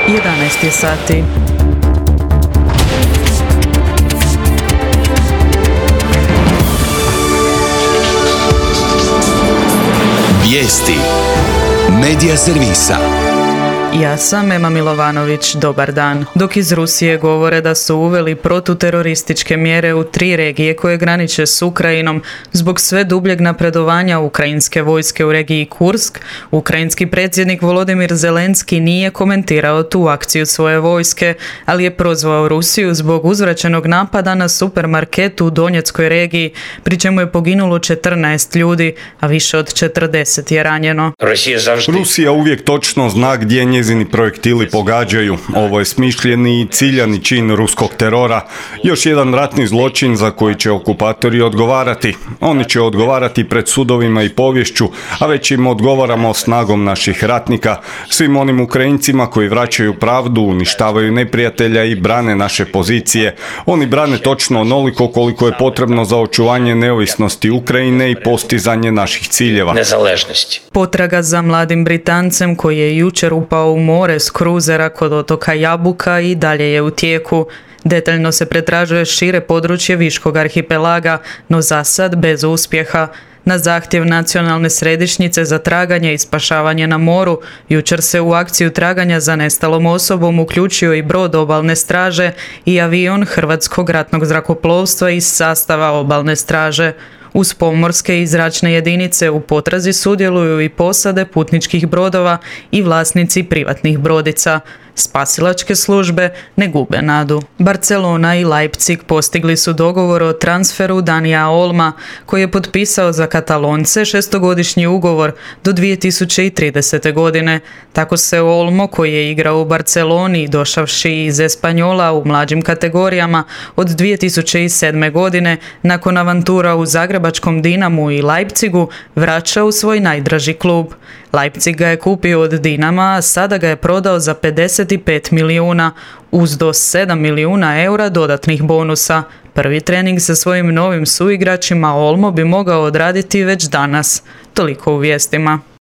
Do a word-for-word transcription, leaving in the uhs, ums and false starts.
jedanaest je sati. Vijesti Medija servisa. Ja sam Ema Milovanović, dobar dan. Dok iz Rusije govore da su uveli protuterorističke mjere u tri regije koje graniče s Ukrajinom zbog sve dubljeg napredovanja ukrajinske vojske u regiji Kursk, ukrajinski predsjednik Volodimir Zelenski nije komentirao tu akciju svoje vojske, ali je prozvao Rusiju zbog uzvraćenog napada na supermarket u Donjeckoj regiji, pri čemu je poginulo četrnaest ljudi, a više od četrdeset je ranjeno. Rusija uvijek točno zna gdje njezini projektili pogađaju. Ovo je smišljeni i ciljani čin ruskog terora. Još jedan ratni zločin za koji će okupatori odgovarati. Oni će odgovarati pred sudovima i poviješću, a već im odgovaramo snagom naših ratnika, svim onim Ukrajincima koji vraćaju pravdu, uništavaju neprijatelja i brane naše pozicije. Oni brane točno onoliko koliko je potrebno za očuvanje neovisnosti Ukrajine i postizanje naših ciljeva. Potraga za mladim Britancem koji je jučer upao u more s kruzera kod otoka Jabuka i dalje je u tijeku. Detaljno se pretražuje šire područje Viškog arhipelaga, no za sad bez uspjeha. Na zahtjev Nacionalne središnjice za traganje i spašavanje na moru, jučer se u akciju traganja za nestalom osobom uključio i brod obalne straže i avion Hrvatskog ratnog zrakoplovstva iz sastava obalne straže. Uz pomorske i zračne jedinice u potrazi sudjeluju i posade putničkih brodova i vlasnici privatnih brodica. Spasilačke službe ne gube nadu. Barcelona i Leipzig postigli su dogovor o transferu Danija Olma, koji je potpisao za Katalonce šestogodišnji ugovor do dvije tisuće tridesete. godine. Tako se Olmo, koji je igrao u Barceloni, došavši iz Espanjola u mlađim kategorijama od dvije tisuće sedme. godine, nakon avantura u zagrebačkom Dinamu i Leipzigu, vraća u svoj najdraži klub. Leipzig ga je kupio od Dinama, a sada ga je prodao za pedeset pet milijuna, uz do sedam milijuna eura dodatnih bonusa. Prvi trening sa svojim novim suigračima Olmo bi mogao odraditi već danas. Toliko u vijestima.